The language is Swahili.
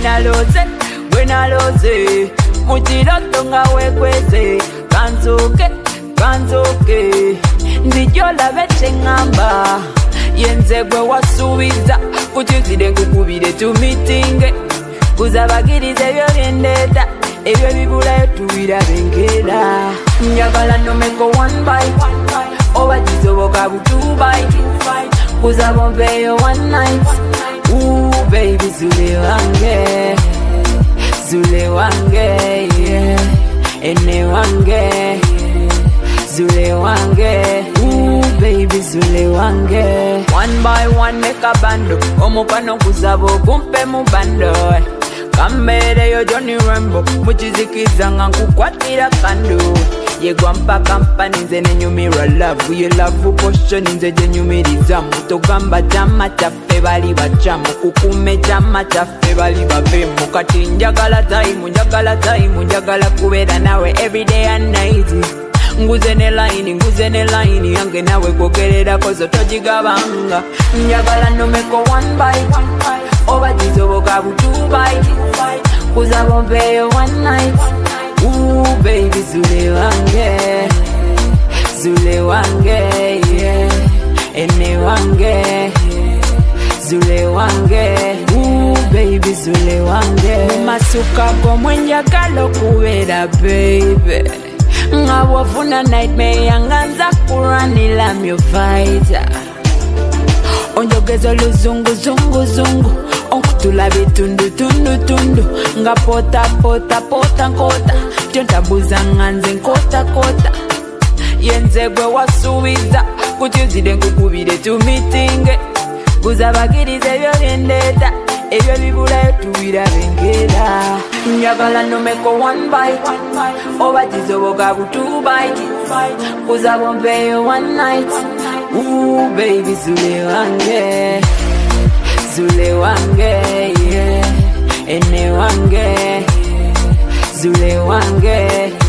when I lose Muchiroto nga wekweze kanzoke Ndijola veche ngamba Yenze gwe wasubiza Kuchizide kukubide tumitinge Kuzabagirize ebyo byendeta Ebyo bibulayo tuwira bengera Njagala nomeko one bite Oba jizoboka bu two bite Kuzabombeyo one night Ooh baby zule wange Zule wange yeah. Ene wange Zule wange Ooh baby zule wange One by one make a bando Omupano kuzabo kumpe mubando Kambere yo Johnny Rambo Muchizikiza nga nkukwatira kando Yegwa mpaka mpani nze nenyumira love Ye love potion nze jenyumiriza Mutogamba jama chafe bali bachamu Kukume jama chafe bali babemu Kati njagala time Njagala kubera nawe everyday and night Nguze ne line Yange nawe kogerera kozo tojigabanga Njagala nomeko one bite Oba jizoboka bu two bite Kuzabombeyo one night Ooh baby zule wange yeah. Ene wange Zule wange Ooh baby zule wange Masuka komwe njagala kubera baby Ngawafuna nightmare yanganza kuranila myo fighter Onjogezo luzungu zungu Onkutula bitundu tundu Nga pota nkota Tiontabuza nganze nkota Yenze gwe wasubiza Kuchizide nkukubide tumitinge Kuzabagirize ebyo byendeta Ebyo bibulayo tuwira bengera Njagala nomeko one bite Oba jizoboka bu two bite Kuzabombeyo one night Ooh baby zule wange Zule wange yeah. Ene wange Zule wange